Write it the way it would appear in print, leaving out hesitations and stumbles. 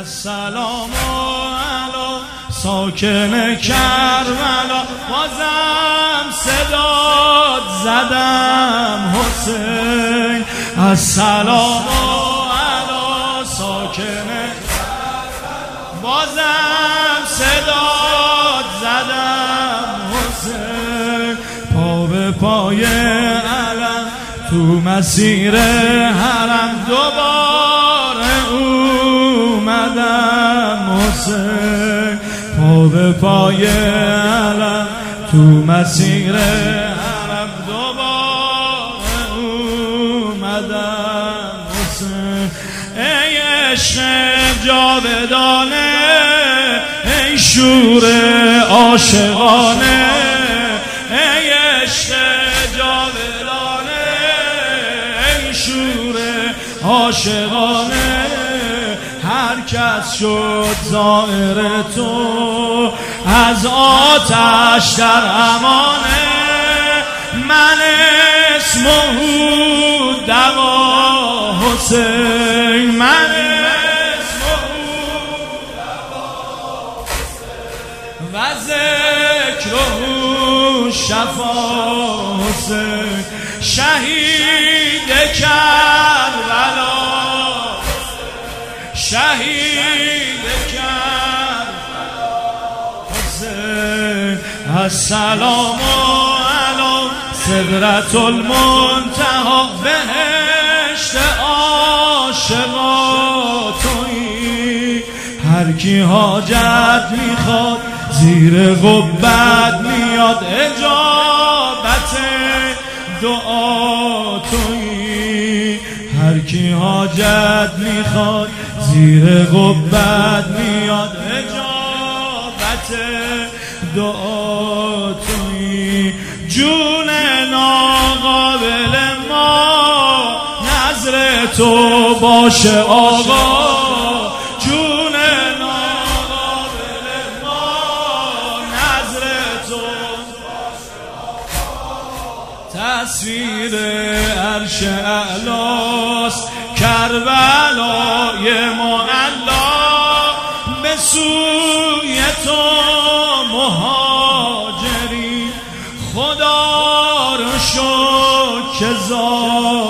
السلام علی ساکن کربلا. بازم صدات زدم حسین. السلام علی ساکن کربلا. بازم صدات زدم حسین. پا به پای علم تو مسیر حرم دوباره اومدم حسین. پا به پای علم تو مسیر حرم دوباره اومدم حسین. ای عشق جاودانه، ای شور عاشقانه، ای عشق جاودانه، ای شور عاشقانه. هر کس شد زائر تو از آتش در امانه. من اسمه دوا حسین، من اسمه دوا حسین و ذکره شفا حسین. شهید کربلا، شهید کربلا حسین. السلام علی سدرة المنتهی. بهشت عاشقا تویی. هر کی حاجت میخواد زیر قبت میاد. اجابت دعا تویی. هر کی حاجت میخواد زیر قبت میاد. اجابت دعا تویی. جون ناقابل ما نظر تو باشه آقا. جون ناقابل ما نظر تو باشه آقا. تصویر عرش اعلاست کربلای معلا. به سوی تو مهاجری. خدا رو شکر که